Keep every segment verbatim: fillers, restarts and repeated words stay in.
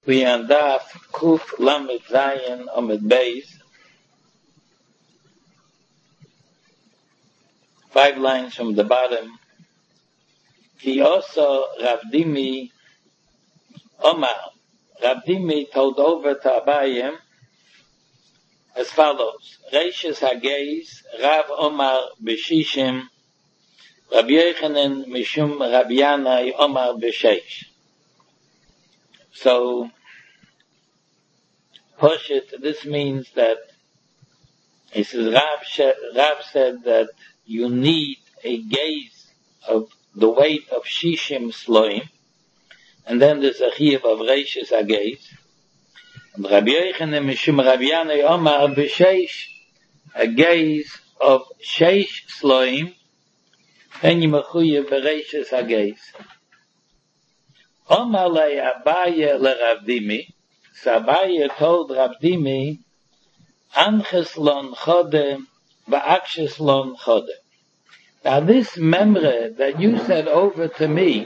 We on Daf Kuf Lamed Zayin Amid Beis. Five lines from the bottom. He also Ravdimi Omar. Ravdimi told over to Abayim as follows: Reishis Hageis Rav Omar B'Shishim Rabbi Yochanan Mishum Rabbi Yanai Omar B'Sheish. So, Hoshit, this means that, he says, Rav, Rav said that you need a gaze of the weight of Shishim Sloim, and then there's a chiyuv of Reishis HaGeis. And Rabbi Yochanan Mishum Rabbi Yanai Omar B'Sheish, a gaze of Sheish Sloim, then you mechuyev B'Reishis HaGeis. Omar le Abaye le Ravdimi. So Abaye told Ravdimi, Anches lon chode, va'akshes lon chode. Now this memre that you said over to me,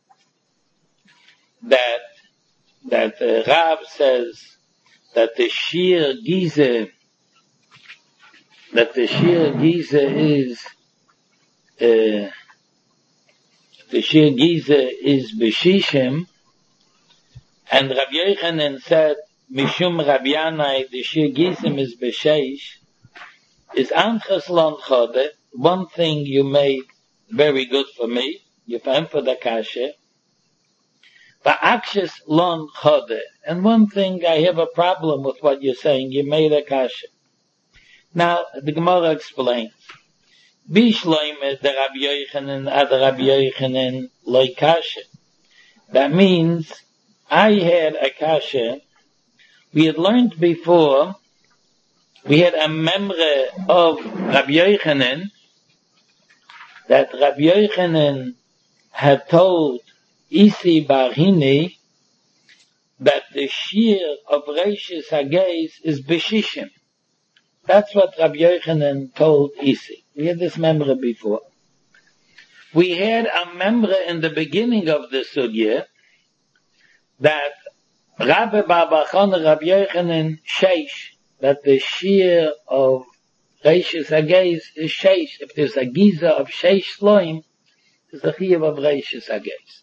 that, that uh, Rav says that the Shir Gize, that the Shir Gize is, uh, the Shir Gize is B'Shishim, and Rabbi Yochanan said, Mishum Rabbi Yanai, the Shir Gizim is B'Sheish, is Anches lon chode. One thing you made very good for me, you found for the kasha, Va'akshes lon chode. And one thing I have a problem with what you're saying, you made a kasha. Now, the Gemara explains, Bishloim the Rabbi Yochanan ad Rabbi Yochanan loy kasha. That means I had a kasha. We had learned before. We had a memre of Rabbi Yochanan that Rabbi Yochanan had told Isi Bar Hini that the shear of Reishis HaGeis is B'Shishim. That's what Rabbi Yochanan told Isi. We had this memra before. We had a memra in the beginning of the sugya that Rabbi Barbachon and Rabbi Yochanan Sheish, that the shear of Reishis HaGeis is Sheish. If there's a giza of Sheish Sloim, there's a chiyuv of Reishis HaGeis.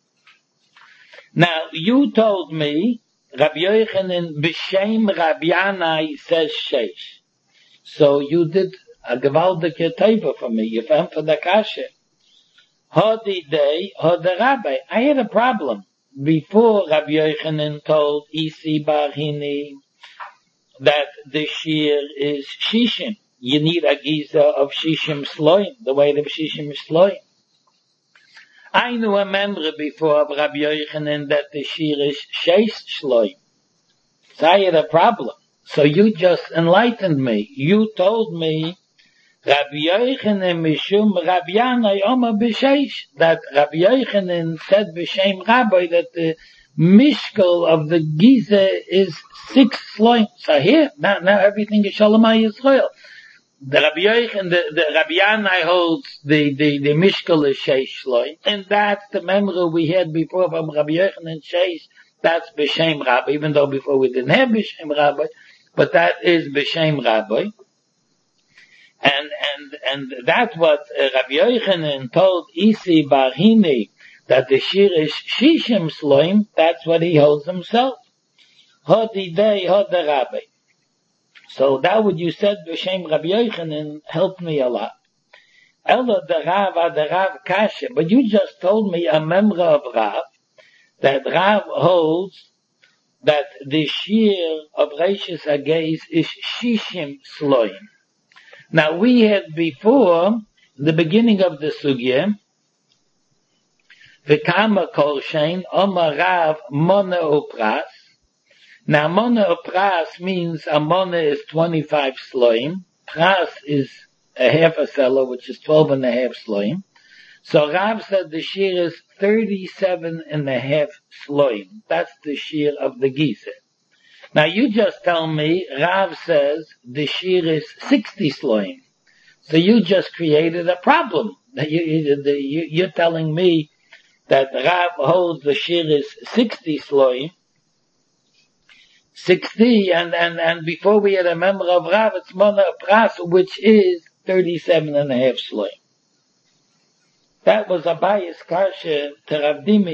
Now, you told me Rabbi Yochanan B'Shem Rabbi Yanai says Sheish. So you did a gewaldige teva for me. You found for the kasha. Hodi day, hodi rabbi. I had a problem. Before Rabbi Yochanan told Isi Bar Hini that the shear is Shishim. You need a giza of Shishim Sloim, the weight of Shishim Sloim. I knew a member before of Rabbi Yochanan that the shear is Sheish Sloim. So I had a problem. So you just enlightened me. You told me Rabbi Yochanan Mishum Rabbi Yanai Omar B'Sheish, that Rabbi Yochanan said B'Shem Rabbi that the mishkal of the Giza is six sloim. So here, now, now everything is Shalom Yisrael. The Rabbi Yochanan, the, the Rabbi Yanai holds the, the, the mishkal is Sheish sloim, and that's the memory we had before from Rabbi Yochanan Sheish. That's B'Shem Rabbi, even though before we didn't have B'Shem Rabbi, but that is B'Shem Rabbi. And, and, and that's what uh, Rabbi Yochanan told Isi Bar Hini, that the shir is Shishim Sloim. That's what he holds himself. Hodi day, hodi Rabbi. So that what you said B'Shem Rabbi Yochanan helped me a lot. Ella the Rav, the Rav Kasha, but you just told me a memra of Rav, that Rav holds that the shear of Reishis HaGeis is Shishim Sloim. Now we had before, the beginning of the sugya, V'kama kol shein, Omar Rav Mona Upras. Now Mona Upras means a Mona is twenty-five Sloim, Pras is a half a seller, which is twelve and a half Sloim. So Rav said the shear is thirty-seven and a half Sloim. That's the shear of the Giza. Now you just tell me, Rav says the shear is sixty Sloim. So you just created a problem. You, you, you're telling me that Rav holds the shear is sixty Sloim, sixty, and, and, and before we had a member of Rav, it's Mona Pras, which is thirty-seven and a half shloim. That was Abaye's Kasha to Rav Dimi.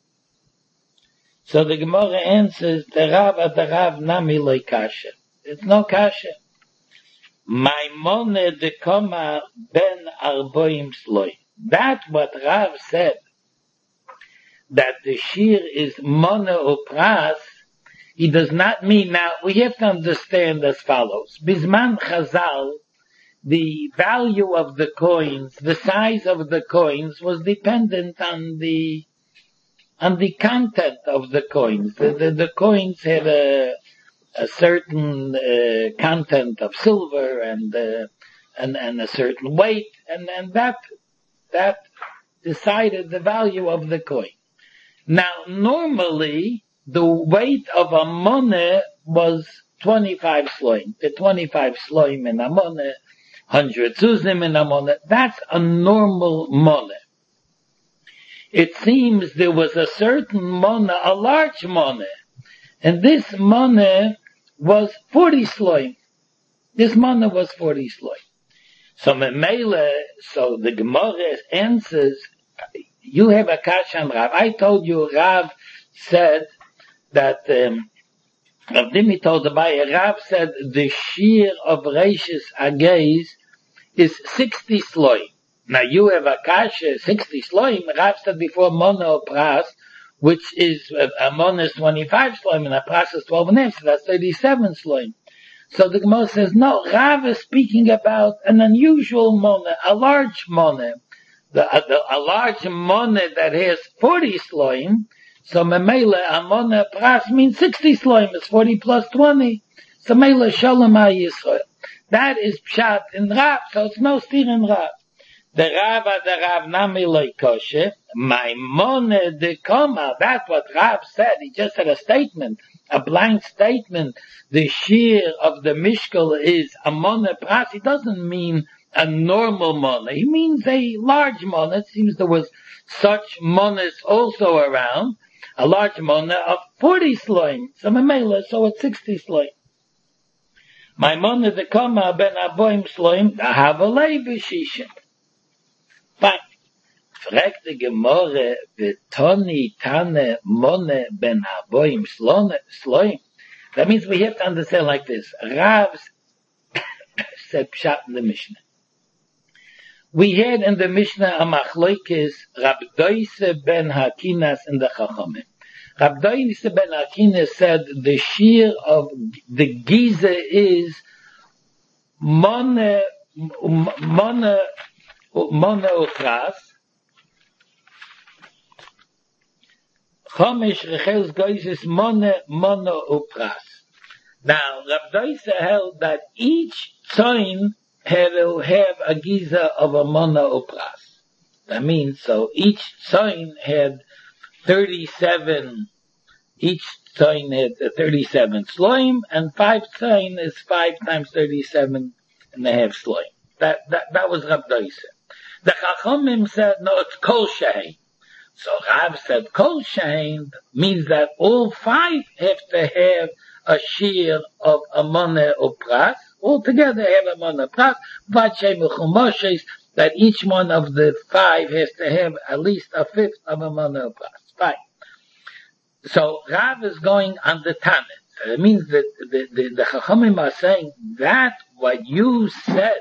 So the Gemara answers, the Rav at the Rav Nami Loi Kasha. It's no Kasha. Maimone de Koma ben Arboim Shloim. That's what Rav said, that the Shir is Mona or Pras. He does not mean, now we have to understand as follows. Bisman Chazal, the value of the coins, the size of the coins was dependent on the on the content of the coins. The, the, the coins had a, a certain uh, content of silver and, uh, and and a certain weight, and, and that that decided the value of the coin. Now, normally, the weight of a money was twenty-five sloim. The twenty-five sloim in a money, one hundred zuzim in a money. That's a normal money. It seems there was a certain money, a large money, and this money was forty sloim. This money was forty sloim. So Memele, so the Gemara answers, you have a kasha on Rav. I told you Rav said that, um, Rav Dimi told the Baye, Rav said the shear of Reishis Ageis is sixty sloim. Now you have a kasha, sixty sloim. Rav said before mono pras, which is, a mono is twenty-five sloim and a pras is twelve and a half, so that's thirty-seven sloim. So the Gemara says, no, Rav is speaking about an unusual mono, a large mono. The, a, the, a large mono that has forty sloim. So memele a mono pras means sixty sloim. It's forty plus twenty. So mele shalom Yisrael. That is pshat in Rav. So it's no steer in Rav. The Rav the Rav nami loy kosher. My mono de koma. That's what Rav said. He just said a statement, a blank statement. The shear of the mishkal is a mono pras. He doesn't mean a normal money. He means a large money. It seems there was such monies also around. A large money of forty sloim. So memela, so it's sixty sloim. My money the koma ben aboim sloim, have a leibishishim. Fine. Fragt the Gemara, Vitoni tane money ben aboim sloim. That means we have to understand like this. Rav said pshat in the Mishnah. We had in the Mishnah a machloikis Rab Doise ben Hakinas in the Chachamim. Rab Doise ben Hakinas said the shear of the Giza is mone mone mone uchras Chomish Rechels Gois is mone mone uchras. Now Rab Doise held that each tzoin had to have a giza of a mona upras. That means, so each tzoin had thirty-seven, each tzoin had thirty-seven sloim, and five tzoin is five times thirty-seven and a half sloim. That, that, that was Rab Doise. The Chachamim said, no, it's kol shein. So Rav said kol shein means that all five have to have a shear of a mona upras. Altogether have a mona pras, that each one of the five has to have at least a fifth of a mona pras. Fine. So Rav is going on the Tanit. So it means that the, the, the Chachamim are saying that what you said,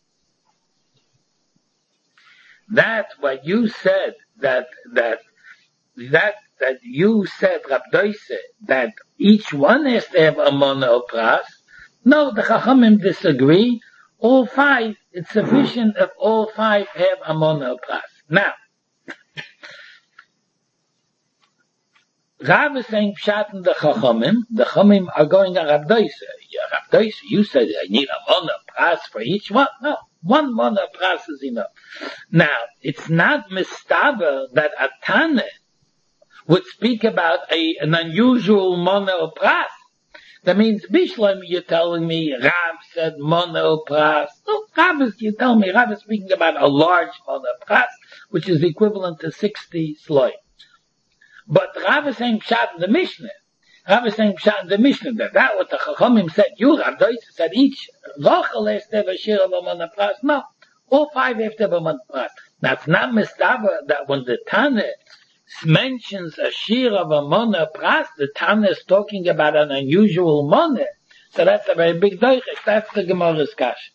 that what you said, that, that, that, that you said, Rab Doise, that each one has to have a mona pras. No, the Chachamim disagree. All five, it's sufficient if all five have a mona pras. Now, Rav is saying pshat in the Chachamim. The Chachamim are going on Rab Doise. Yeah, Rab Doise, you said I need a mona pras for each one. No, one mona pras is enough. Now, it's not mistaber that a Tane would speak about a, an unusual mona pras. That means, Bishlam, you're telling me Rav said mono pras. No, Rav is, you tell me, Rav is speaking about a large mono pras, which is equivalent to sixty sloim. But Rav is saying pshat in the Mishnah. Rabbi is saying Pshat in the Mishnah that that what the Chachamim said, you Rav Doisa said each Rachel has to have a shir of a mana pras. No, all five have to have a mana pras. Now it's not mistava that when the Tana mentions a shir of a mana pras, the Tana is talking about an unusual mana. So that's a very big doichik. That's the Gemara's kash.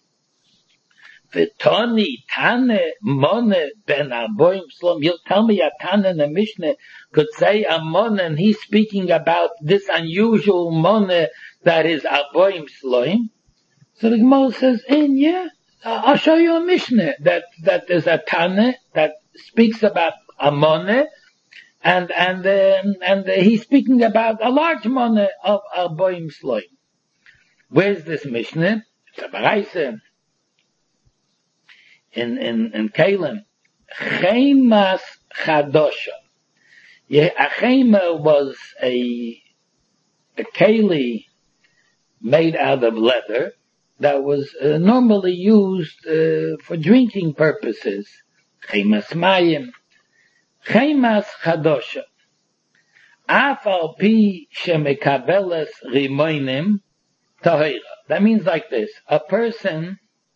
V'toni Tana mana ben arboim slom. You'll tell me a Tana in the Mishnah could say a mana, and he's speaking about this unusual mana that is arboim slom. So the Gemara says, in yeah, I'll show you a Mishnah that that there's a Tana that speaks about a mana, and and um, and uh, he's speaking about a large mana of arboim slom. Where's this Mishnah? It's a Baraisa. In, in, in Kalim. Chemas Chadosha. Yeah, a chema was a, a keli made out of leather that was uh, normally used uh, for drinking purposes. Chemas Mayim. Chemas Chadosha. Afal pi shemekabeles rimoinim tahira. That means like this. A person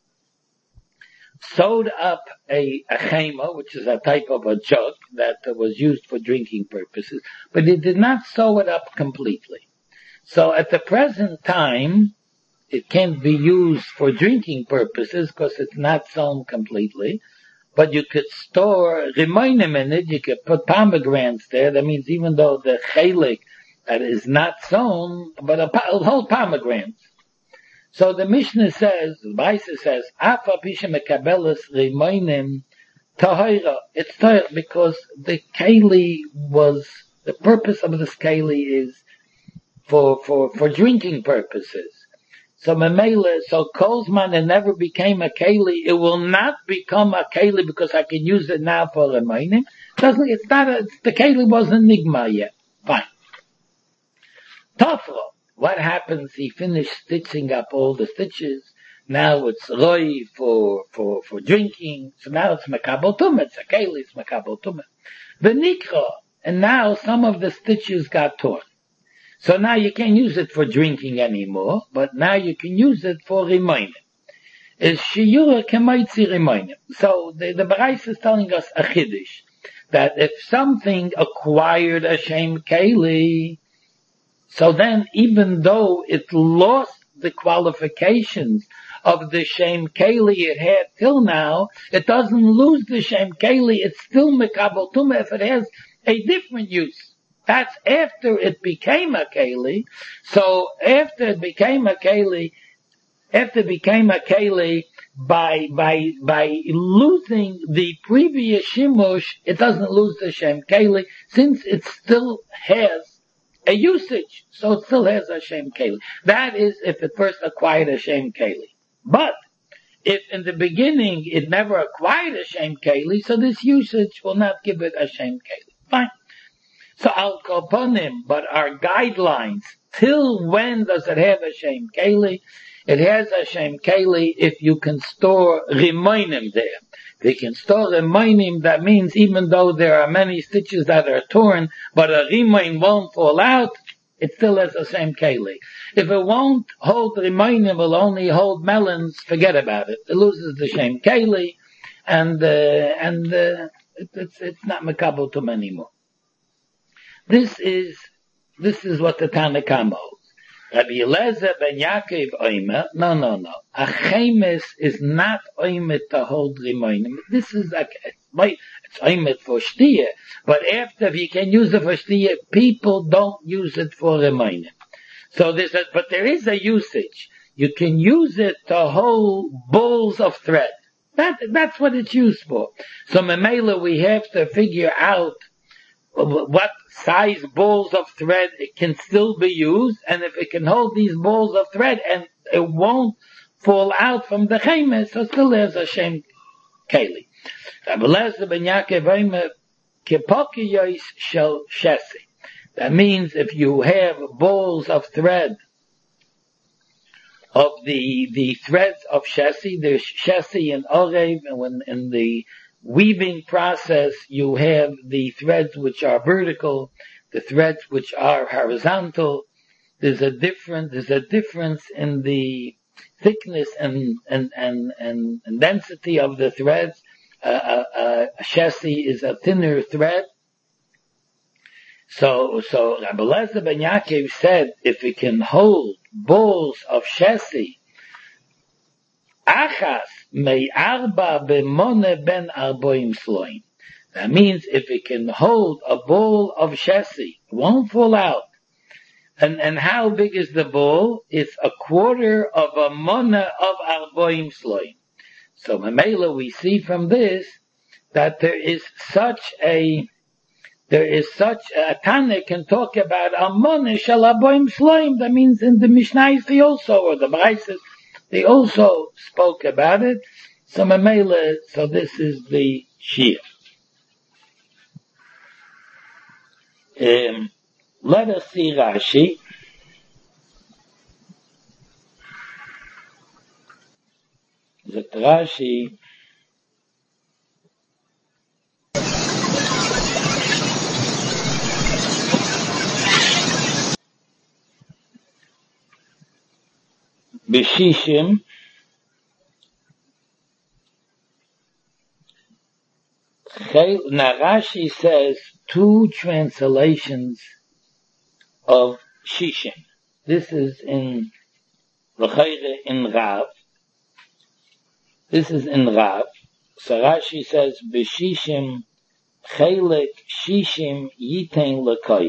sewed up a, a chema, which is a type of a jug that uh, was used for drinking purposes, but it did not sew it up completely. So at the present time, it can't be used for drinking purposes because it's not sewn completely, but you could store rimoinim in it, you could put pomegranates there. That means even though the chelik that is not sewn, but a, a whole pomegranate. So the Mishnah says, the Baisa says, Afa pisha mekabeles rimoinim tahira. It's tahira because the keli was, the purpose of this keli is for, for, for drinking purposes. So memela, so kolzman, it never became a keli. It will not become a keli because I can use it now for rimoinim. Doesn't, it's not a, the keli wasn't nigma yet. Fine. Tafra. What happens? He finished stitching up all the stitches. Now it's roi for, for, for drinking. So now it's makabel tumah. It's a keli, it's makabel tumah. V'nikra. And now some of the stitches got torn. So now you can't use it for drinking anymore, but now you can use it for rimoinim. Is shiyura kemaitzi rimoinim. So the, the Barais is telling us a chiddush, that if something acquired a shem keli, so then, even though it lost the qualifications of the Shem Keli it had till now, it doesn't lose the Shem Keli. It's still Mekabel Tumah if it has a different use. That's after it became a Keli. So after it became a Keli, after it became a Keli, by, by, by losing the previous Shimush, it doesn't lose the Shem Keli since it still has a usage, so it still has a Shem Keli. That is if it first acquired a Shem Keli. But if in the beginning it never acquired a Shem Keli, so this usage will not give it a Shem Keli. Fine. So I'll call upon him, but our guidelines, till when does it have a Shem Keli? It has a Shem Keli if you can store rimoinim there. They can store rimoinim, that means even though there are many stitches that are torn, but a rimoin won't fall out, it still has the same keli. If it won't hold rimoinim, it will only hold melons, forget about it. It loses the same keli, and, uh, and, uh, it, it's, it's not makabel tum anymore. This is, this is what the Tana Kama holds. Rabbi Eliezer ben Yaakov oimer, no, no, no. A chemes is not oimer to hold rimoinim. This is a, it's oimer for shtiya, but after you can use it for shtiya, people don't use it for rimoinim. So there's a, but there is a usage. You can use it to hold balls of thread. That, that's what it's used for. So memela, we have to figure out what size balls of thread it can still be used, and if it can hold these balls of thread and it won't fall out from the chemes, so still there's a shem keli. That means if you have balls of thread of the the threads of shesi, there's shesi and orev, and when in the weaving process, you have the threads which are vertical, the threads which are horizontal, there's a different, there's a difference in the thickness and, and, and, and, and density of the threads. Uh, uh, a chassis is a thinner thread. So, so Rabbi Eliezer ben Yaakov said, if we can hold balls of chassis, achas mei arba b'mone ben arboim sloim. That means if it can hold a ball of chassis, it won't fall out. And, and how big is the ball? It's a quarter of a mona of arboim sloim. So, Mamela, we see from this that there is such a, there is such a Tana can talk about a mona shel arboim sloim. That means in the Mishnayos they also, or the Braises, they also spoke about it. So, Mamela, so this is the Shir. Um, let us see Rashi. That Rashi B'shishim now Rashi says two translations of Shishim. This is in L'chayre in Rav. This is in Rav. So Rashi says B'shishim Chelek Shishim Yitein L'koyim.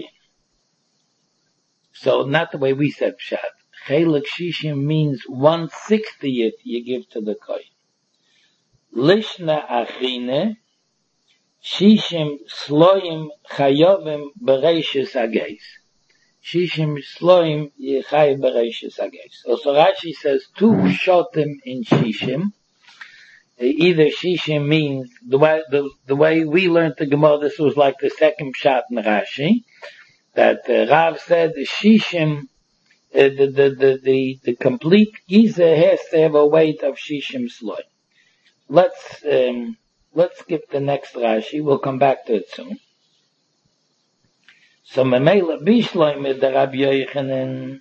So not the way we said Pshat. Chelek Shishim means one sixtieth you give to the koyim. Lishna Achine Shishim Sloim Chayovim Bereishis Ageis. Shishim Sloim Yechay Bereishis Ageis. So Rashi says two shotim in Shishim. Either Shishim means the way the, the way we learned the Gemara. This was like the second shot in Rashi. That uh, Rav said the Shishim, uh, the, the the the the complete Giza has to have a weight of Shishim Sloim. Let's um, let's skip the next Rashi. We'll come back to it soon. So Memela Bishloim is the Rabbi Yochanan.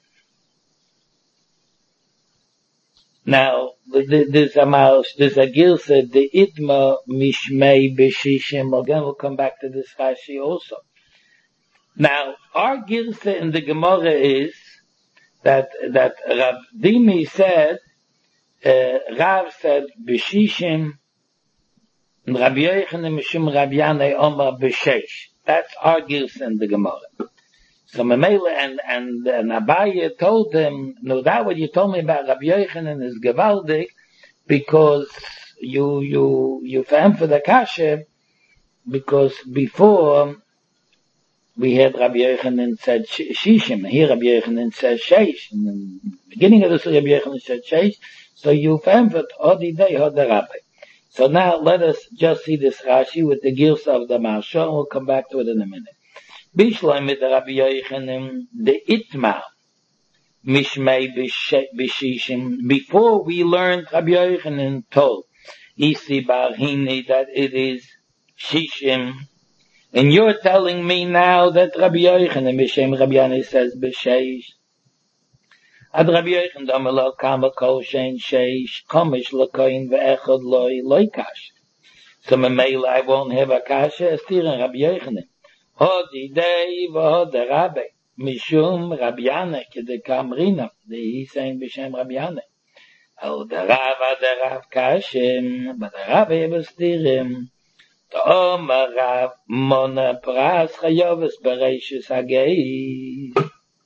Now there's a mouse, there's a gilsa the Idma Mishmei B'Shishim. Again, we'll come back to this Rashi also. Now our gilsa in the Gemara is that that Rav Dimi said, uh, Rav said B'Shishim, and Rabbi Yochanan Mishum Rabbi Yanai Omar B'Sheish. That's our gilsa in the Gemara. So Mamela and, and, and Abaye told him, no, that what you told me about Rabbi Yochanan is gewaldig, because you, you, you found for the kasha, because before we had Rabbi Yochanan said Shishim, here Rabbi Yochanan says Sheish, in the beginning of the story Rabbi Yochanan said Sheish, so you found for Odi Day Hoda Rabbi. So now let us just see this Rashi with the gilsa of the Marsha, and we'll come back to it in a minute. Bishloim with Rabbi Yochanan, the Itma, Mishmei B'Shishim. Before we learned, Rabbi Yochanan told Isi Bar Hini that it is Shishim, and you're telling me now that Rabbi Yochanan B'Shem Rabbi Yanai says B'Sheish. Ad Rabbi Yochanan Damelo Kama Kol Shein Sheish Komish L'Koyin Ve'echad Loi Loi Kash. So Mamela I won't have a kasha. Stirin Rabbi Yochanan. Hodi Dei v'Hodi Rabbi Mishum Rabbi Yanai K'de Kamrina. He's saying B'Shem Rabbi Yanai. Oh, the Rav, the Rav Kashim, but the Rabbi was Stirim. The Omer Rav Mona Pras Chayovis Bereishis Hageis.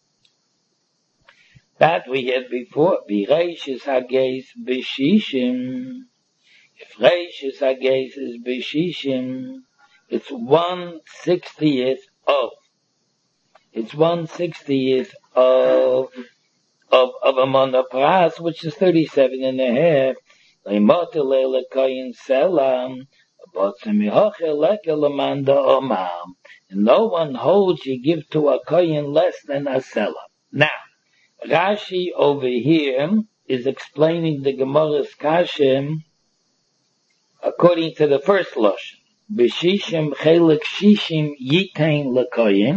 That we had before. Bereishis Hageis B'Shishim. If Reishis Hageis is B'Shishim, it's one sixtieth of. It's one sixtieth of of of a monopras, which is thirty-seven and a half. Leimotel lekoyin selam, but semihochel lekelamanda omam. And no one holds you give to a koyin less than a selam. Now, Rashi over here is explaining the Gemara's kashem according to the first lashon. B'shishim chelik shishim yitain lekoyin.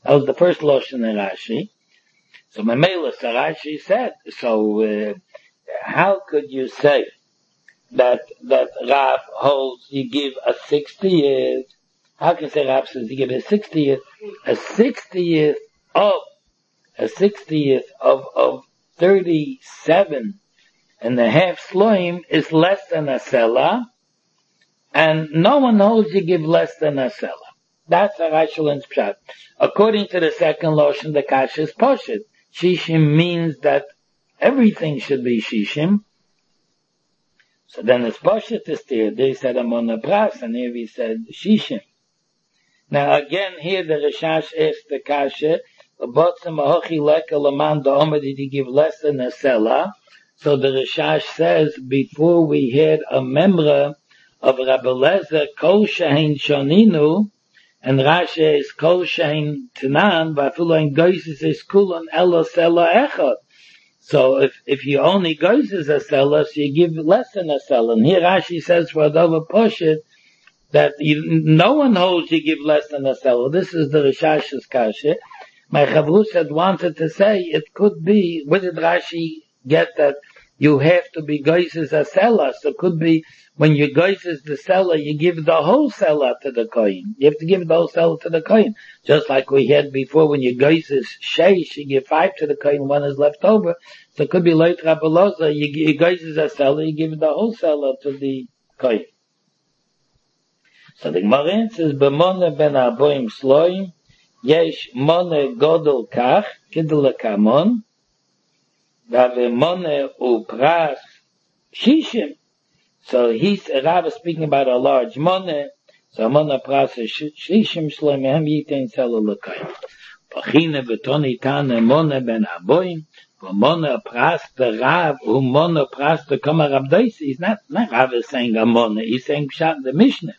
That was the first Lashon in Rashi. So Mamela Rashi said, so uh, how could you say that that Rav holds you give a sixtieth? How can you say Rav says you give a sixtieth? A sixtieth of a sixtieth of of thirty-seven and a half sloim is less than a selah, and no one holds you give less than a selah. That's a Rashalin's pshat. According to the second Lashon, the kasha is poshet. Shishim means that everything should be shishim. So then it's poshet is there. They said amon a pras, and here we said shishim. Now again, here the Rishash asked the kasha, "Botzem ahochi leka laman da'omer, did he give less than a selah?" So the Rishash says, before we had a memra of Rabbi Lezer, kol shehin shoninu, and Rashi is kol shein tanan, v'afilu ein goyses is kulon elo sela echad. So if if you only goyses a sela, so you give less than a sela. And here Rashi says for Adova Poshet that you, no one holds you give less than a sela. This is the Rishash's kasha. My Chavrus had wanted to say it could be, where did Rashi get that you have to be goyses a sela? So it could be when you goyses the seller, you give the whole seller to the coin. You have to give the whole seller to the coin. Just like we had before, when you goyses sheish, you give five to the coin, one is left over. So it could be like Rabbi Loza, you, you goyses a seller, you give the whole seller to the coin. So the Gemara answers, B'mone ben arboim sloim, yesh mone godol kach, kidel kamon, v'mone upras shishim. So he's Rav is speaking about a large money. So money process shishim shloim hem yitain selo lekayim. Pachine betoni tane money ben aboim. For money pras the Rav who money pras the Kamar Abdeis. He's not not Rav is saying a money. He's saying pshat the Mishnah.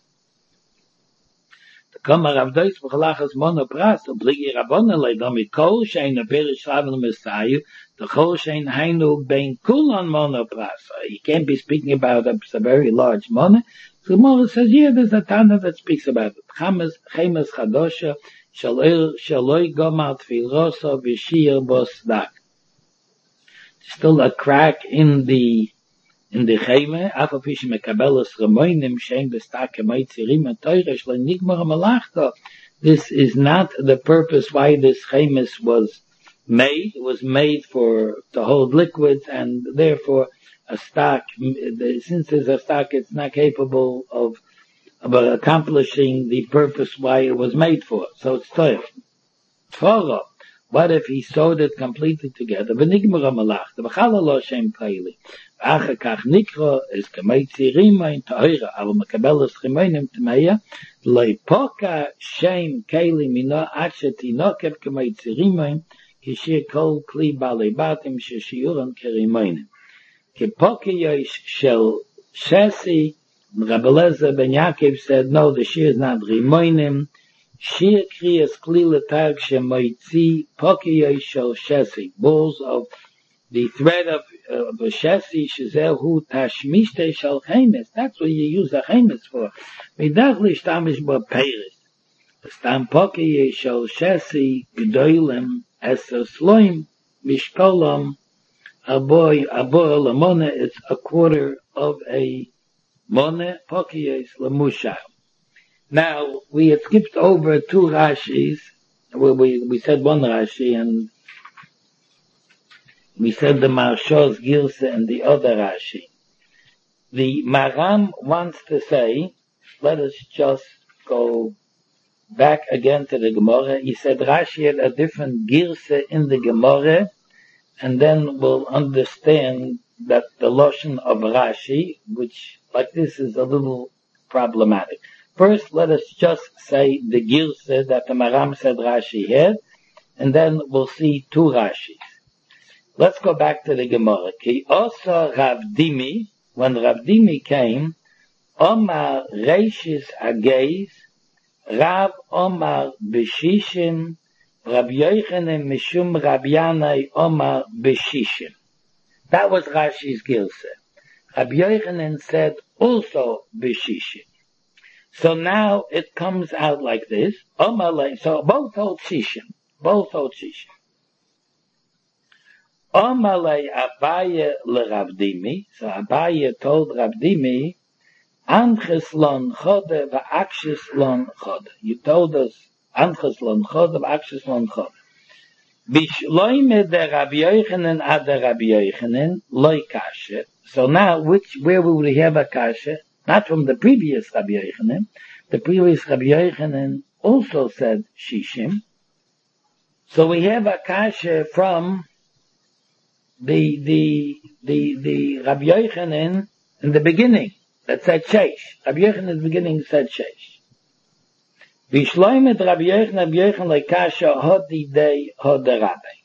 The Kamar Abdeis v'chalachas money pras. So bligi rabonah leidami kol shein a perish Rav Messiah. The whole shein hainu bein kulon monopras. He can't be speaking about a, a very large money. So Gemara says, yeah, there's a Tana that speaks about it. Chamas chemes chadosha shaloi gomar tfiloso v'shir bosdak. Still a crack in the in the cheme. Afapish mekabelos remoinim shein bestak kemoitzirim atoyresh lenigmar malachta. This is not the purpose why this chemes was made. It was made for to hold liquids, and therefore a stock, since there's a stock, it's not capable of, of accomplishing the purpose why it was made for. So it's tough. Tfara, what if he sewed it completely together? V'nigmara malach, the b'chala lo shem kaili. V'acha kach nikra is k'meitzi rimayin ta'ira, aval mekabelas rimayim t'meya, loy poka shem kaili mino achet inokev k'meitzi rimayin, kishir kol kli balei batim sheshiuram kerimayim. Kipokiyosh shel shesi, Rabbi Lezer ben Yaakov said, no, the shir is not rimoinim. Shir kriyas kli letag shemoitzi pokiyosh shel shesi. Balls of the thread of uh, the shesi shezehu tashmishte shel chemes. That's what you use a chemes for. Midach lishtamish bo peiris. Stam pokiyosh shel shesi gdoilem eser sloim mishkolam. A boy, a boy, a mona, it's a quarter of a mona, pokiyes, lamusha. Now, we had skipped over two Rashis, where we, we said one Rashi, and we said the Marshal's Gilsa and the other Rashi. The Maram wants to say, let us just go back again to the Gemara. He said Rashi had a different Gilsa in the Gemara, and then we'll understand that the Lashon of Rashi, which like this is a little problematic. First, let us just say the Gilsa that the Maram said Rashi had, and then we'll see two Rashis. Let's go back to the Gemara. Ki also Rav Dimi, when Rav Dimi came, Omar Reishis Ageis, Rav Omar Beshishim, Rabbi Yochanan Mishum Rabbi Yanai Omar Beshishim. That was Rashi's Gilsa. Rabbi Yochanan said also Beshishim. So now it comes out like this. Omalei, so both hold Shishim. Both hold Shishim. Omalei Abaye le Rabdimi. So Abaye told Rabdimi, Anches lon chode va'akshis lon chode. You told us, Anches lon chode va'akshis lon chode. Bishloime de Rabbi Yochanan ad de Rabbi Yochanan loy kashe. So now, which, where would we have a kashe? Not from the previous Rabbi Yochanan. The previous Rabbi Yochanan also said Shishim. So we have a kashe from the, the, the, the Rabbi Yochanan in the beginning that said Sheish. Rabbi Yochanan in the beginning said Sheish. Vishloimet Rabbi Yochanan, Rabbi Yochanan like kashe hodi day hodi rabbi.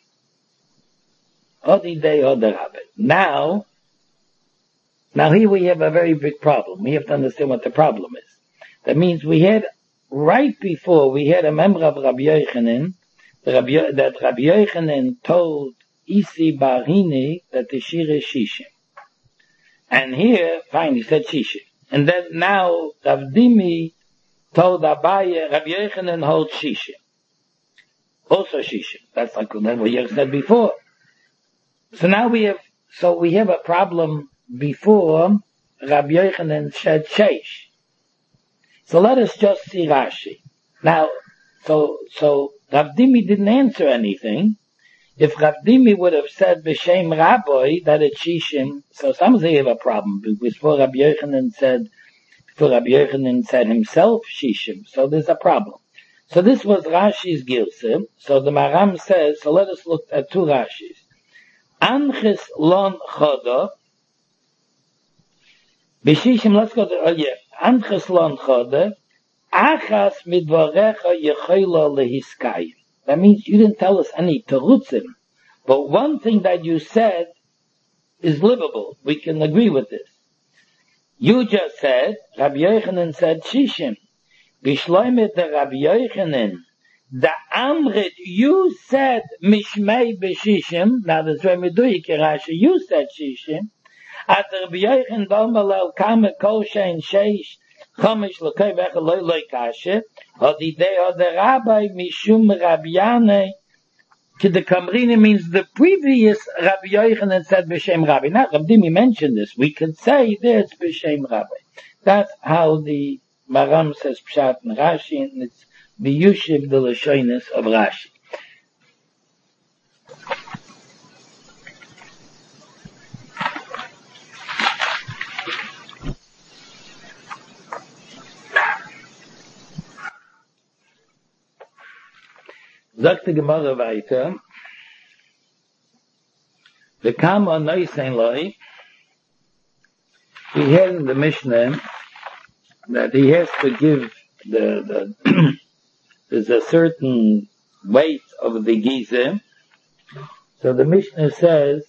Hodi day hodi rabbi. Now, now here we have a very big problem. We have to understand what the problem is. That means we had, right before, we had a member of Rabbi Yochanan, Rabbi, that Rabbi Yochanan told Isi Barini that the Shir is Shishim. And here, fine, he said Shishim. And then now, Rav Dimi told Abaye, Rabbi Yochanan holds Shishim. Also Shishim. That's like what you said before. So now we have, so we have a problem before Rabbi Yochanan said Sheish. So let us just see Rashi. Now, so, so Rav Dimi didn't answer anything. If Rav Dimi would have said B'Shem Rabbi that it's Shishim, so some say have a problem. Before Rabbi Yochanan said, before Rabbi Yochanan said himself Shishim, so there's a problem. So this was Rashi's Gilsa. So the Maram says, so let us look at two Rashis. Anches lon choda. B'Shishim, let's go to, oh yeah. Anches lon choda. Achas midvarecha yechayla lehiskayim. That means you didn't tell us any terutzim. But one thing that you said is livable. We can agree with this. You just said, Rabbi Yochanan said Shishim. Bishloimet the Rabbi Yochanan. The Amrit, you said Mishmei b'Shishim. Now that's where we do Rashi. You said Shishim. At Rabbi Yochanan Domalel Kame Koshe Sheish. Chomish Lokay Vecha Loy Loy Kashe. Hodidei Hode Rabbi Mishum Rabbiane. To the Kamrini means the previous Rabbi Yochanan said B'Shem Rabbi. Now Rabbi Dimi mentioned this. We can say this B'Shem Rabbi. That's how the Maram says Pshat and Rashi, and it's B'Yushiv the Lashonis of Rashi. Sagt die Gemara weiter, the Kama Neisen Loi, he had in the Mishnah that he has to give the, the there's a certain weight of the Gize. So the Mishnah says,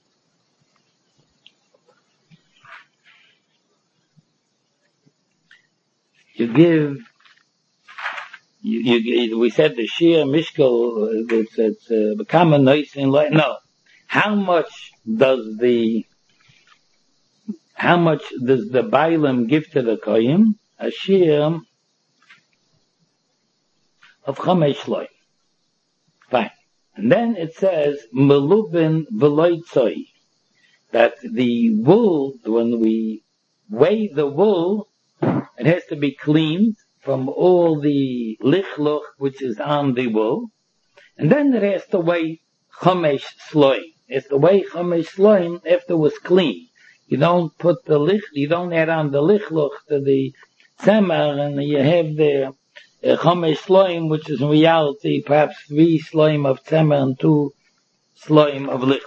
you give You, you, we said the Shir Mishkel, it's, it's, uh, become a nice in light. No. How much does the, how much does the Bailam give to the Koyim? A Shir of Chamesh Loi. Fine. And then it says, Melubin Veloitzoi. That the wool, when we weigh the wool, it has to be cleaned from all the lichloch which is on the wool, and then it has to weigh chamesh sloim. It's the way chamesh sloim after it was clean. You don't put the lich, you don't add on the lichloch to the tzemar, and you have the uh, chamesh sloim, which is in reality perhaps three sloim of tzemar and two sloim of lichloch.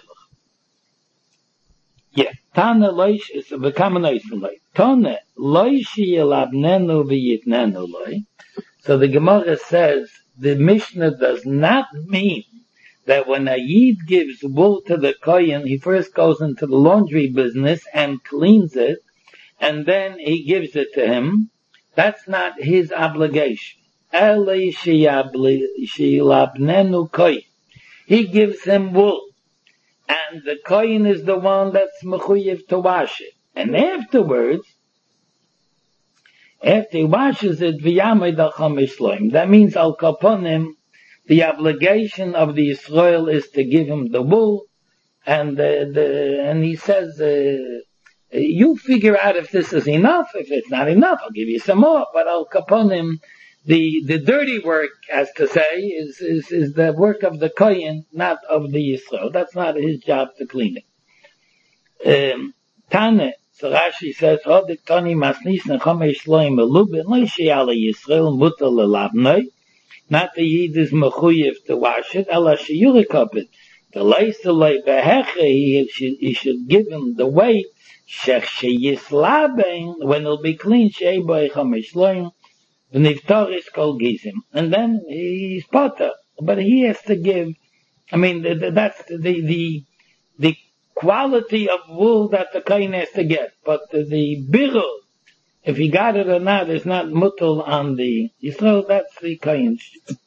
Yeah, Tana loish is a become a nice loy. Tana loishi elabnenu v'yitnenu loy. So the Gemara says the Mishnah does not mean that when a Yid gives wool to the Kohen, he first goes into the laundry business and cleans it, and then he gives it to him. That's not his obligation. Elei sheyilabnenu kohen. He gives him wool. And the Kohen is the one that's mechuyev to wash it. And afterwards, After he washes it, v'yamid al chamesh loim. That means al kaponim, the obligation of the Yisrael is to give him the wool, and the, the and he says, uh, you figure out if this is enough. If it's not enough, I'll give you some more. But al kaponim, the the dirty work, as to say, is is is the work of the kohen, not of the Yisrael. That's not his job to clean it. Um, Tane. So Rashi says, "Hodik tani masnis nechamesh loim elubin loishi ala Yisrael mutal lelabnoi." Not the Yid is mechuyev to wash it, ela sheyurikop it. The leiste loy beheche, he should he should give him the weight shech sheyislaben when it'll be clean sheiboy chamesh loim v'niftaris kol gizim, and then he's potter. But he has to give. I mean, the, the, that's the the the. quality of wool that the kohen has to get, but the, the birul, if he got it or not, is not mutal on the Yisrael. That's the kohen.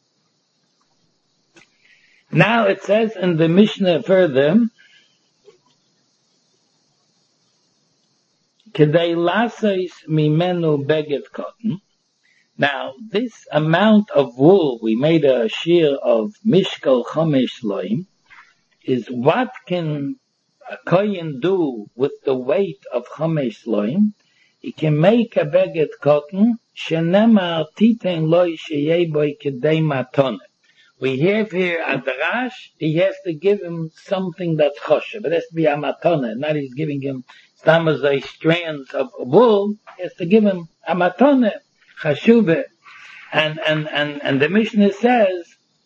Now it says in the Mishnah further, kedei lasos mimenu beged cotton. Now this amount of wool, we made a shear of mishkal chomesh loim, is what can a kohen do with the weight of chamesh loim. He can make a beged cotton, shenemar titen loy sheyei boy kedei matone. We have here at the Rash, he has to give him something that's choshev. It has to be a matone, not he's giving him stamazai strands of wool. He has to give him a matone, chashuve. And, and, and, and the Mishnah says,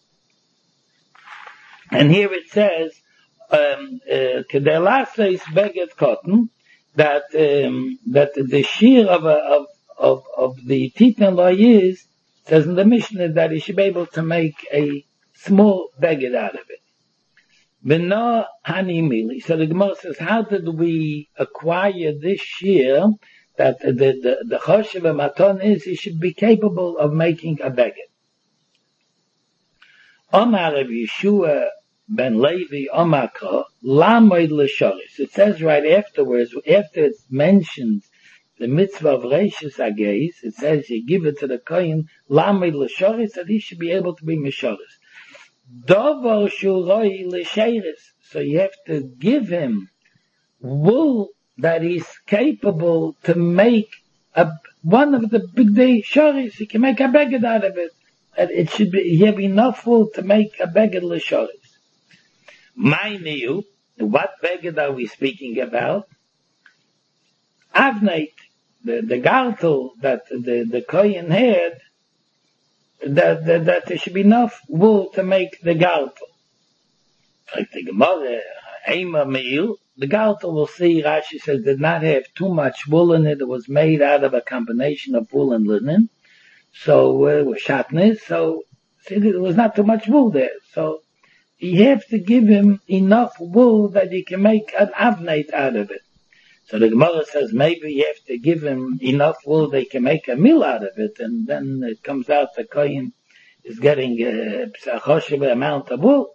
and here it says, um, uh, kedelases beged cotton, that, um, that the shear of, a, of, of, of the titan loy is, says in the Mishnah that he should be able to make a small beged out of it. B'no hani mili. So the Gemara says, how did we acquire this shear that the the the choshev maton is? He should be capable of making a beged. Omar of Yeshua ben Levi Omakra lamoid l'shoris. It says right afterwards, after it mentions the mitzvah of Reishis Agais, it says you give it to the kohen, lamed l'shoris, that he should be able to be mishoris. Dovar shuroi l'sheiris. So you have to give him wool that he's capable to make a, one of the big day shoris. He can make a beged out of it. And it should be, you have enough wool to make a beged l'shoris. My new, what beged are we speaking about? Avneit, the, the gartel that the, the kohen had, that, that, that there should be enough wool to make the gartel. Like the Gemara, Ema Meil, the gartel, we'll see, Rashi says, did not have too much wool in it. It was made out of a combination of wool and linen. So, uh, it was shatnez, so, see, there was not too much wool there. So, you have to give him enough wool that he can make an avneit out of it. So the Gemara says maybe you have to give him enough wool they can make a meal out of it, and then it comes out the kohen is getting a choshev amount of wool.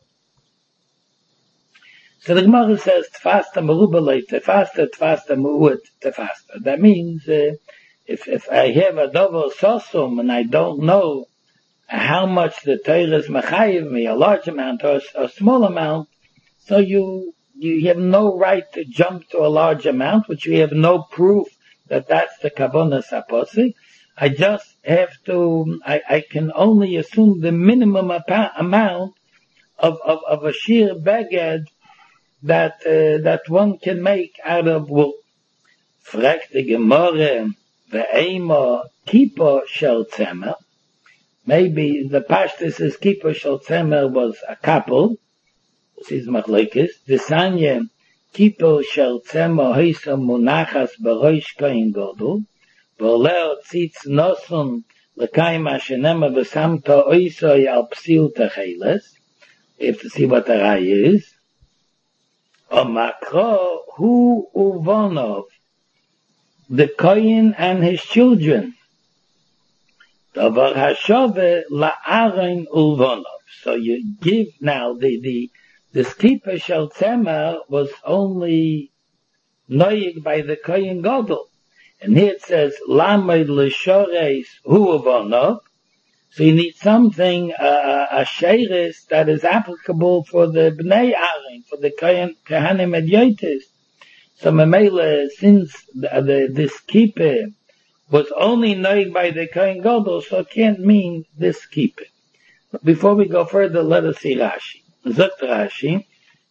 So the Gemara says tfasta merubale tfasta tfasta mu'ut tfasta. That means uh, if if I have a double sosum and I don't know how much the Torah is mechayiv me, a large amount or a small amount, so you. You have no right to jump to a large amount, which we have no proof that that's the Kabbana Saposi. I just have to, I, I can only assume the minimum amount of, of, of a sheer beged that, uh, that one can make out of wool. Fragt the Gemara, ve'ema kipo shel tzemer. Maybe the pashtus is kipo shel tzemer was a couple. This is machlekes. V'sanya kipo shel tzema hoisa munachas b'roish kohen gadol v'oleo tzitz noson l'kayim ashenema v'samto oisoi al psil techeles. You have to see what the raya is. O makro hu uvonov, the kohen and his children. Davar hashove la'aron uvonov. So you give now the the The skipa shel tzemer was only noyig by the kohen gadol. And here it says, Lamed l'shores hu'avonov. So you need something, uh, a sheres that is applicable for the Bnei Aaron, for the Kohanim and Yotis. So Mamela, since the, the, this kippah was only known by the Kohen Gadol, so it can't mean this kippah. Before we go further, let us see Rashi. Zokt Rashi.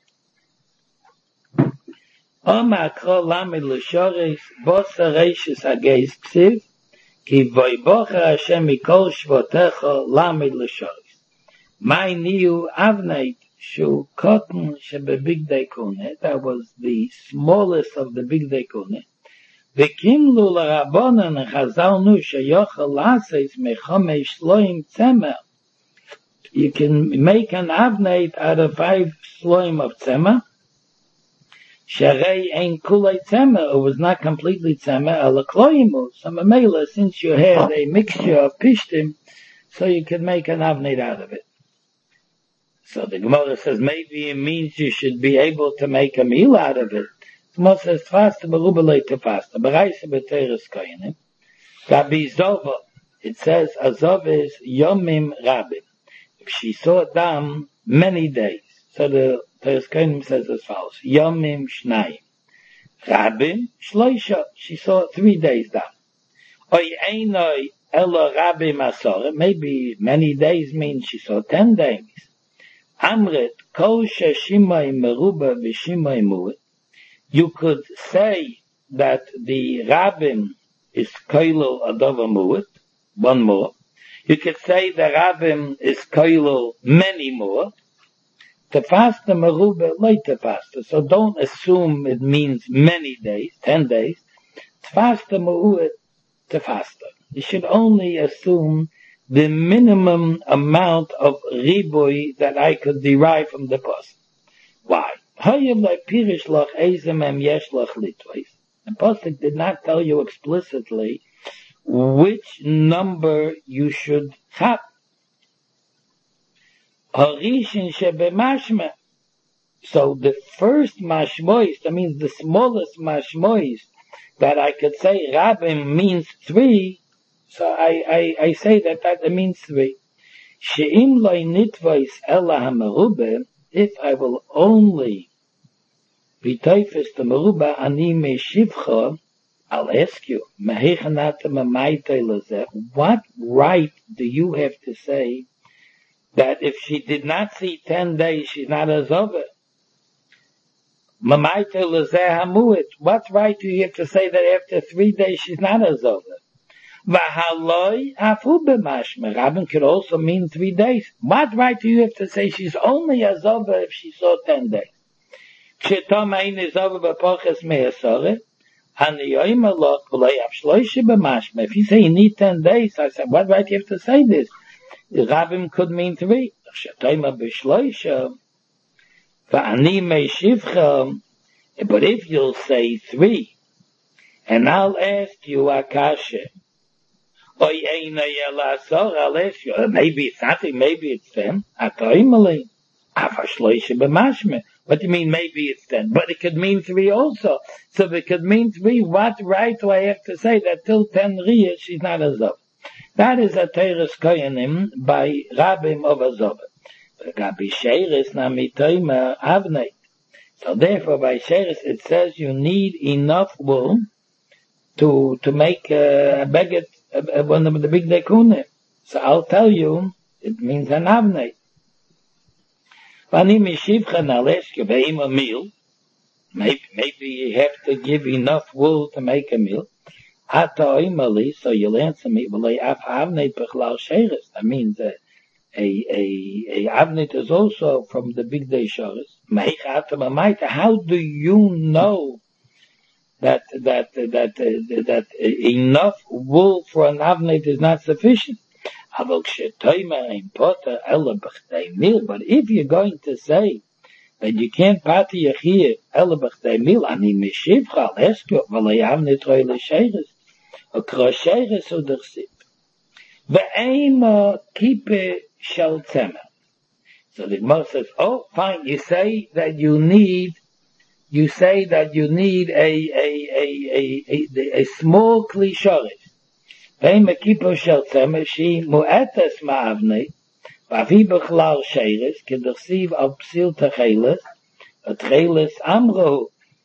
Oma kol lamed l'shores bosa reishis hageis psiv ki voibocha Hashem mikol shvotecha lamed l'shores. My new avneit shu cotton shebe bigdei kune. That was the smallest of the bigdei kune. V'kimlu l'rabonan chazal nu sheyochel laseis mechomesh shloim tzemer. You can make an avneit out of five shloim of tzemer. Sharei ein kulei tzemer, it was not completely tzemer, ala kloimu, so mamela, since you had a mixture of pishtim, so you can make an avneit out of it. So the Gemara says, maybe it means you should be able to make a meal out of it. The Gemara says, fasta berubelei tefasta, bereise beteres koyenim, Rabbi Zova, it says, Azov is yomim rabim. If she saw Adam many days, so the Teres Kohenim says as follows, Yomim Shnayim, Rabim Shloisha, she saw three days down. Oy Einoi Elo Rabim Asore, maybe many days means she saw ten days. Amrit Kol Sheshimai Meruba V'Shimai Mu'et, you could say that the Rabim is Koilo Adova Mu'et, one more. You could say the Rabim is Koilo many more. Tefasta merube loy tefasta. So don't assume it means many days, ten days. Tefasta merube tefasta. You should only assume the minimum amount of riboy that I could derive from the pasuk. Why? The pasuk did not tell you explicitly which number you should have. So the first mashmois, that means the smallest mashmois, that I could say Rabim means three, so I, I, I say that that means three. She'im loy nitvois ela hamerube, if I will only be teifes the meruba ani meshivcha, I'll ask you, what right do you have to say that if she did not see ten days, she's not a zover? What right do you have to say that after three days she's not a zover? Rabin could also mean three days. What right do you have to say she's only a zover if she saw ten days? If you say you need ten days, I said, what right do you have to say this? Rabim could mean three. But if you'll say three, and I'll ask you, Akasha, I'll ask you, maybe it's nothing, maybe it's ten. What do you mean maybe it's ten? But it could mean three also. So if it could mean three, what right do I have to say that till ten riyah she's not a zov? That is a Teres Koyanim by Rabim of Azov. Rabbi Sheres namitoyma avnei. So therefore by Sheres it says you need enough wool to to make a baguette, one of the big dekune. So I'll tell you, it means an avnei. Vani mishivcha, I'll ask you, ve'im a meal. Maybe, maybe you have to give enough wool to make a meal. So you'll answer me, that means uh, a, a, a avnit is also from the big day shores. How do you know that, that, that, uh, that enough wool for an avnit is not sufficient? But if you're going to say that you can't party your here, I'll ask you, a crochet so der sip. Ve'ema kippe shel tzemer. So the Gemara says, oh, fine, you say that you need you say that you need a, a, a, a, a, a small kli shorish. Ve'im kippur shel tzemer, she mu'etes ma'avnei, v'avi b'chlal sheiris, k'dersiv al psil techeles, a techeles amrohu.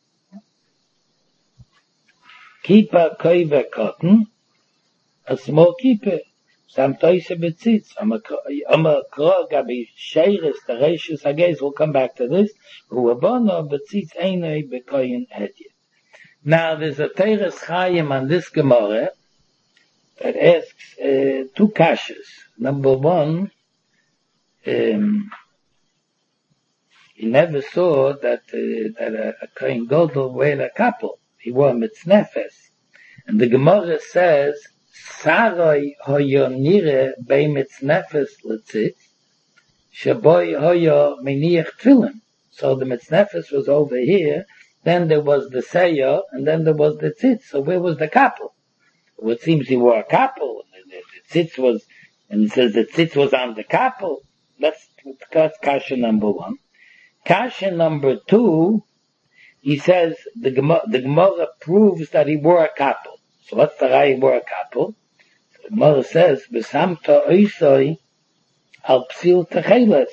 Kippa koive cotton, a small kippa. Some toise betzitz. I'm a kro gabi sheiris, the reishus hagez, we'll come back to this. Ruabona betzitz einei bekoyin hedye. Now there's a teres chayim on this Gemara that asks uh, two kashas. Number one, um, he never saw that uh, that a, a kohen gadol wear a couple. He wore a mitznefes. And the Gemara says, Saroi hoyo nire bei mitznefes letzitz, shaboy hoyo meniach tefillin. So the mitznefes was over here, then there was the seyo, and then there was the tzitz. So where was the couple? Well, it seems he wore a couple. The, the tzitz was, and it says the tzitz was on the couple. That's, that's kasha number one. Kasha number two, he says the Gemara, the Gemara proves that he wore a couple. So what's the guy he wore a couple? The Gemara says, "Besamta oisoi al psil techeles."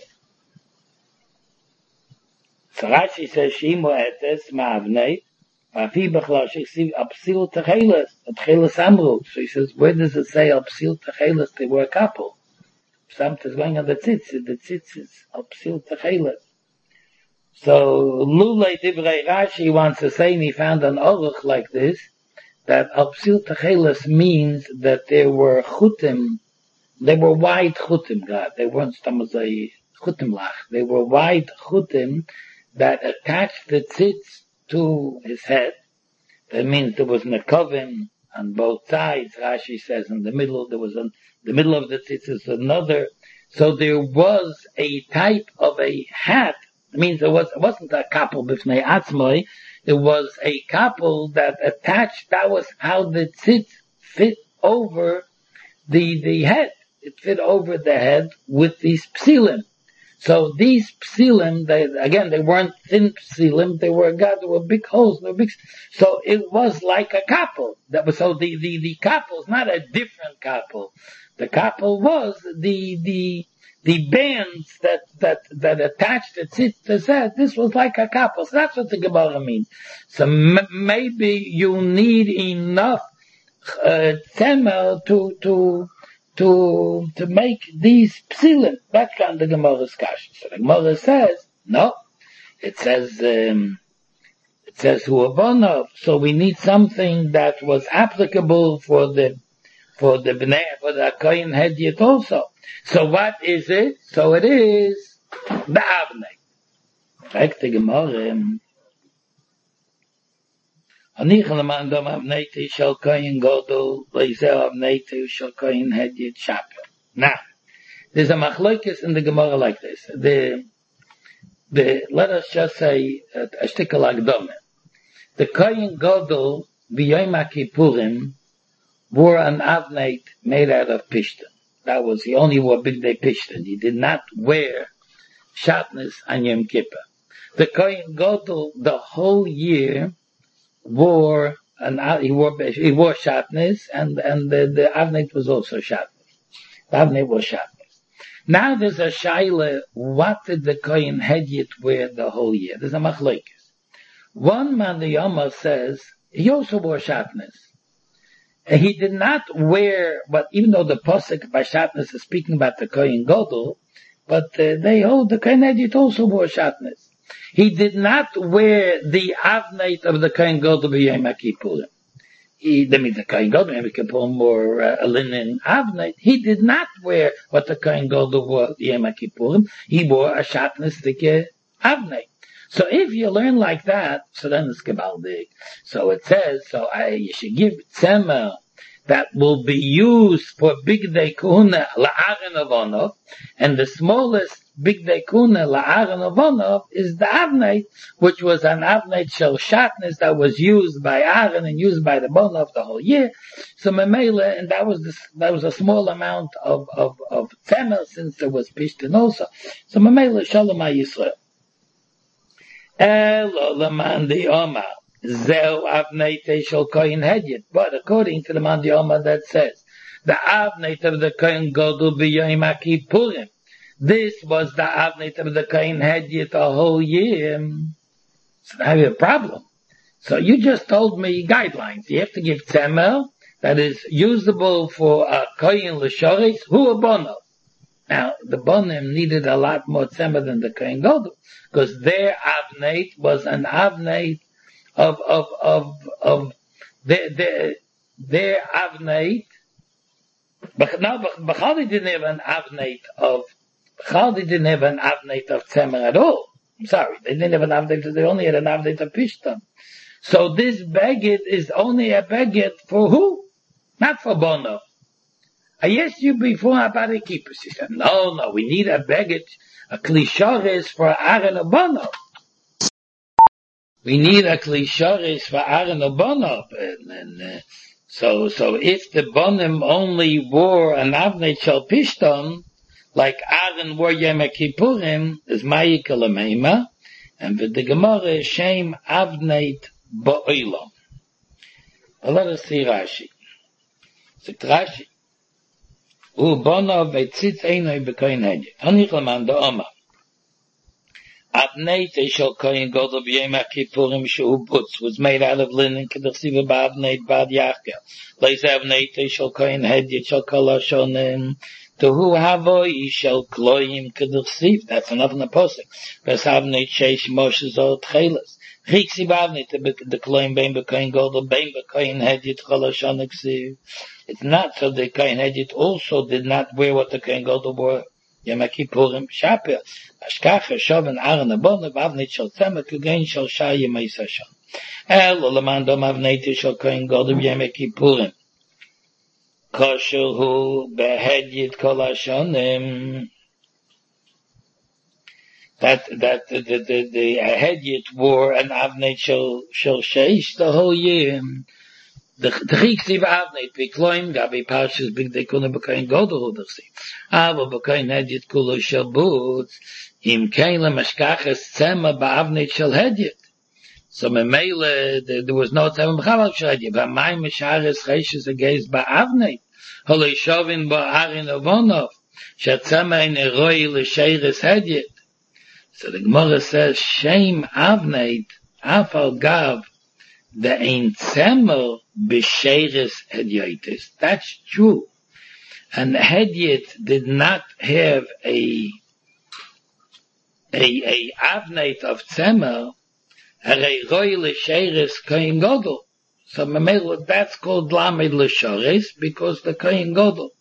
So Rashi says, "Shimo etes ma'avnei, v'afi b'chlal sheksiv al psil techeles, al techeles amru." So he says, where does it say al psil techeles they were a couple? Besamta is going on the tzitz. The tzitz is al psil techeles. So Lulei Divrei Rashi wants to say, and he found an oruch like this, that al psil techeles means that there were chutim, they were wide chutim, God. They weren't stamazai chutim lach. They were wide chutim that attached the tzitz to his head. That means there was nekovim on both sides. Rashi says in the middle, there was an, the middle of the tzitz is another. So there was a type of a hat. It means it was, it wasn't a couple b'fnei atzmoi. It was a couple that attached, that was how the tzitz fit over the, the head. It fit over the head with these psilim. So these psilim, they, again, they weren't thin psilim, they were, God, they were big holes, they were big, so it was like a couple. That was, so the, the, the couple is not a different couple. The couple was the, the, the bands that, that, that attached the tzitz to that, this was like a couple. So that's what the Gemara means. So m- maybe you need enough, uh, temel to, to, to, to make these psilim. That's kind of the Gemara's kasha. So the Gemara says, no. It says, um, it says huavonov. So we need something that was applicable for the, for the bnei, for the kohen hedyet also. So what is it? So it is the avnei. Like the Gemara, Anichel man dom avnei shel kohen gadol leizel avnei shel kohen hedyet shaper. Now, there's a machlokes in the Gemara like this. The, the, let us just say a, a shtickle agdome. The kohen gadol b'yom HaKippurim wore an avnei made out of pishtan. That was, he only wore big day pishtan. He did not wear shatnez on Yom Kippur. The kohen gadol the whole year wore an, he wore, he wore shatnez, and, and the, the avnei was also shatnez. The avnei was shatnez. Now there's a shaila, what did the kohen hedyet wear the whole year? There's a machlokes. One man, the Yoma says, he also wore shatnez. He did not wear, but even though the posuk by shatnez is speaking about the kohen gadol, but uh, they hold the kohen hedyet also wore shatnez. He did not wear the avnei of the kohen gadol b'yom HaKippurim. He, that means the kohen gadol b'yom HaKippurim wore uh, a linen avnei. He did not wear what the kohen gadol wore b'yom HaKippurim. He wore a shatnez avnei. So if you learn like that, so then it's gebaldig. So it says, so I, you should give tzemer that will be used for big day kuna la'aron avonov, and the smallest big day kuna la'aron avonov is the avnei, which was an avnei shel shatnez that was used by Aaron and used by the bonov the whole year. So memela, and that was the, that was a small amount of of of tzemer since there was pishtin also. So memela shalom Yisrael. Elo leman di Oma. Zeu avnei shel kohen hedyet. But according to the man di Oma that says, the avnei of the kohen gadol b'yom HaKippurim. This was the avnei of the kohen hedyet a whole year. So now you have a problem. So you just told me guidelines. You have to give tzemer that is usable for a kohen l'shoris, hu a bono. Now, the bonim needed a lot more tzemer than the kohen gadol, because their avneit was an avneit of, of, of, of, their, their, their avneit. Now, Bechali didn't have an avneit of, Bechali didn't have an avneit of tzemer at all. I'm sorry, they didn't have an avneit, they only had an avneit of pishtan. So this beged is only a beged for who? Not for bono. I asked you before about the keepers. You said, no, no, we need a beged, a klisharis for Aaron or bono. We need a klisharis for Aaron or bono. And, and, uh, so, so if the bonim only wore an avnei shel pishton, like Aaron wore Yom Kippurim, is ma'ikal ameima, and with the Gemara, shem avneit ba'olam. But let us see Rashi. So Rashi, u bono v'tzitz einoi b'koyin hedye. Hanich leman da Oma. Avneit shel koyin gadol b'yom HaKippurim shehu butz was made out of linen k'dersiva ba'avneit ba'ad yachkel. Leis avneit shel koyin hedye shel kol hashonim. Tohu havoi shel kloyim k'dersiv. That's enough in the posuk. Ves avneit sheish moshe zor tcheles. Chiksi ba'avneit the kloyim bein b'koyin gadol bein b'koyin hedye kol hashonim ksiv. It's not so the koyin hedye also did not wear what the koyin gadol wore. Yom Kippurim Shapir. Ashkacha Shoven Aaron Abon Avneit Shel Tzemer Kugein Shel Shai Yemei Sashon. El Olaman Dom Avneit Shel Kohen Gadol Yom Kippurim. Kosher Hu Behedyet Kol Hashonim. That that the the the, the Hedyet wore an Avneit Shel Shel Sheish the whole year. The Chiksi v'avneit v'kloim gabi parshas big dekuna b'koyin gadol u'dersi. Ava b'koyin hedyet kulo shel butz im kein lemashkachas tzema b'avneit shel hedyet. So memele there was no tzema b'chaval shel hedyet. V'mayim mishares cheishes against b'avneit. Holei shovin ba'arin avonov shetzema in eroi l'sheires hedyet. So the Gemara says shame avneit afal gav the ein tzemer b'sheires hedyotis. That's true. And Hedyet did not have a a a avneit of tzemer, a roy l'sheires kohen gadol. So that's called lamed l'shores because the kohen gadol.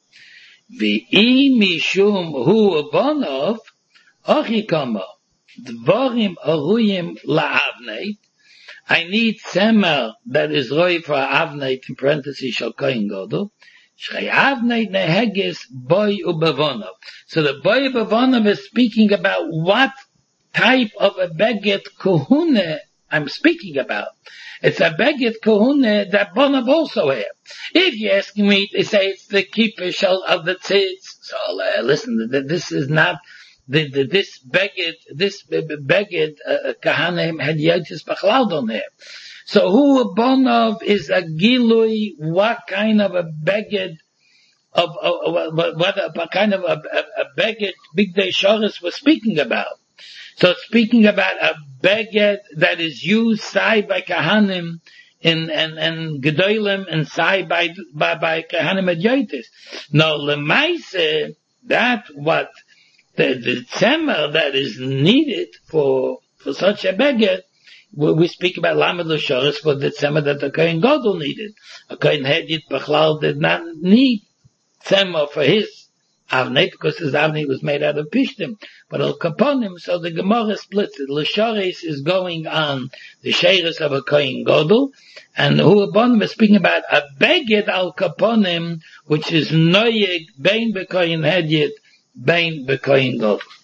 V'i mishum hu abonov ochikama dvarim aruyim la'avneit. I need tzemer that is roy for avneit in parentheses shel kohen gadol. Shrei avneit neheges boy ubavonov. So the boy ubavonov is speaking about what type of a beged kohune I'm speaking about. It's a beged kohune that Bonov also have. If you're asking me to say it's the keeper shel of the tzitz, so uh, listen, this is not The, the, this beged, this beged, uh, kahanim hedyotis b'chlal don't have. So who bonov is a gilui, what kind of a beged of, of, of what a kind of a, a, a beged big day shoris was speaking about. So speaking about a beged that is used side by kahanim in, and, and gedolim and side by, by, by kahanim hedyotis. No, lemaise, that what, The, the tzemer that is needed for, for such a beged, we, we speak about lamed l'shoros for the tzemer that the kohen gadol needed. A kohen hedyet b'chlal did not need tzemer for his avnei because his avnei was made out of pishtim. But al kaponim, so the Gemara splits it. L'shoros is going on the sheiros of a kohen gadol, and hu abonim is speaking about a beged al kaponim, which is noyeg bein b'kohen hedyet, bein b'koyin gadol.